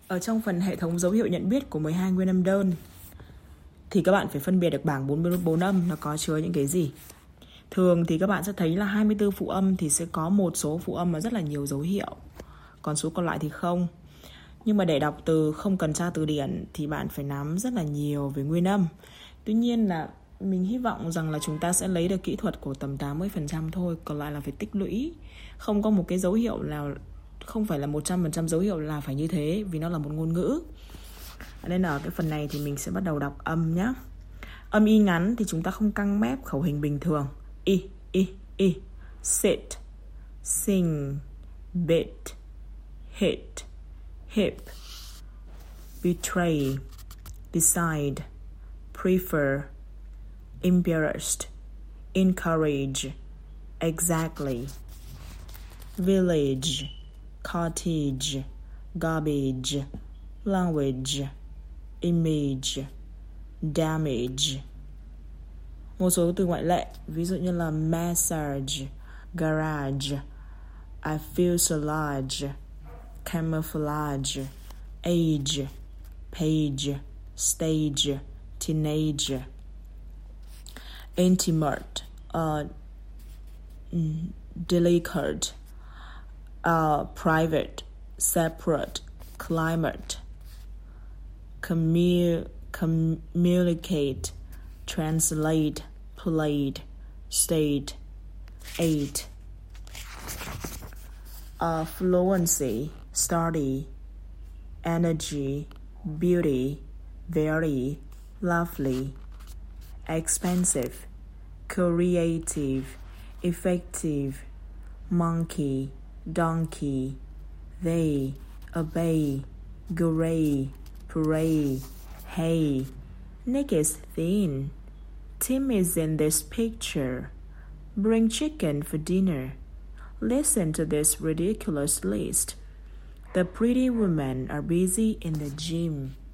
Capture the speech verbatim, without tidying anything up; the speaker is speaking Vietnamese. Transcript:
Ở trong phần hệ thống dấu hiệu nhận biết của mười hai nguyên âm đơn thì các bạn phải phân biệt được bảng bốn mươi bốn âm nó có chứa những cái gì. Thường thì các bạn sẽ thấy là hai mươi tư phụ âm thì sẽ có một số phụ âm mà rất là nhiều dấu hiệu, còn số còn lại thì không. Nhưng mà để đọc từ không cần tra từ điển thì bạn phải nắm rất là nhiều về nguyên âm. Tuy nhiên là mình hy vọng rằng là chúng ta sẽ lấy được kỹ thuật của tầm tám mươi phần trăm thôi, còn lại là phải tích lũy. Không có một cái dấu hiệu nào, không phải là một trăm phần trăm dấu hiệu là phải như thế, vì nó là một ngôn ngữ. Nên ở cái phần này thì mình sẽ bắt đầu đọc âm nhé. Âm y ngắn thì chúng ta không căng mép khẩu hình bình thường. I, I, I. Sit, sing, bit, hit, hip, betray, decide, prefer, embarrassed, encourage, exactly, village, cottage, garbage, language, image, damage. Một số từ ngoại lệ, ví dụ như là massage, garage, I feel so large, camouflage, age, page, stage, teenage, intimate, uh, delicate, uh, private, separate, climate, commu- communicate, translate, played, state, eight, uh, fluency, study, energy, beauty, very, lovely, expensive, creative, effective, monkey, donkey, they, obey, gray, pray, hey, Nick is thin, Tim is in this picture, bring chicken for dinner, listen to this ridiculous list, the pretty women are busy in the gym.